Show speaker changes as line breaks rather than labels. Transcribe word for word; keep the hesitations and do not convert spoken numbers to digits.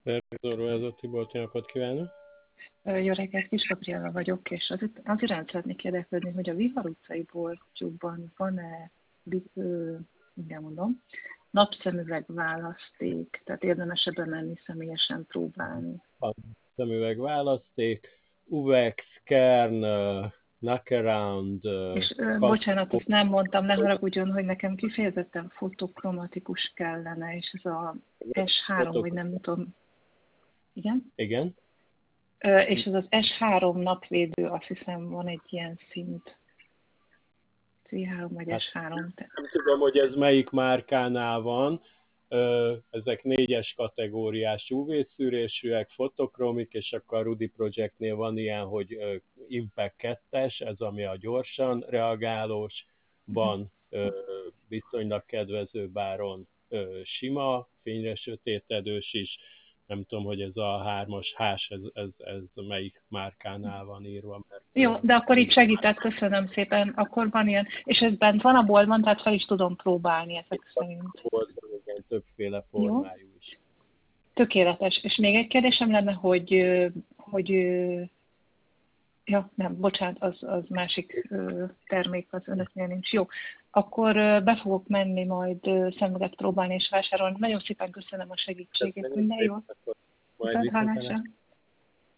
Vergazorról ez a Tibor, jó napot kívánok!
Jó reggelt, Kis Gabriella vagyok, és azért, azért rám szeretnék érdeklődni, hogy a Vihar utcai boltjukban van-e, mindjárt mondom, napszemüveg választék, tehát érdemes ebben menni személyesen próbálni.
A szemüveg választék, Uvex, Kern, uh, Knockaround, uh,
És ö, bocsánat, azt nem mondtam, ne haragudjon, hogy nekem kifejezetten fotokromatikus kellene, és ez a es három, vagy nem tudom, igen?
Igen.
Ö, és ez az es három napvédő, azt hiszem van egy ilyen szint. cé három vagy
Hát,
es három.
nem tudom, hogy ez melyik márkánál van. Ezek négyes kategóriás ú vé-szűrésűek, fotokromik, és akkor a Rudy Projectnél van ilyen, hogy Impact kettes, ez ami a gyorsan reagálós, van viszonylag kedvező báron sima, fényre sötétedős is. Nem tudom, hogy ez a hármas hás, ez, ez, ez melyik márkánál van írva. Mert
jó, de akkor itt segített, köszönöm szépen. Akkor van ilyen, és ez bent van a boltban, tehát fel is tudom próbálni ezek szerint.
Boltban, igen, többféle formájú
jó.
is.
Tökéletes. És még egy kérdésem lenne, hogy, hogy ja, nem, bocsánat, az, az másik termék az önöknél nincs. Jó, akkor be fogok menni majd szemüveget próbálni és vásárolni. Nagyon szépen köszönöm a segítségét. Minden jó.
Majd
Hálásra.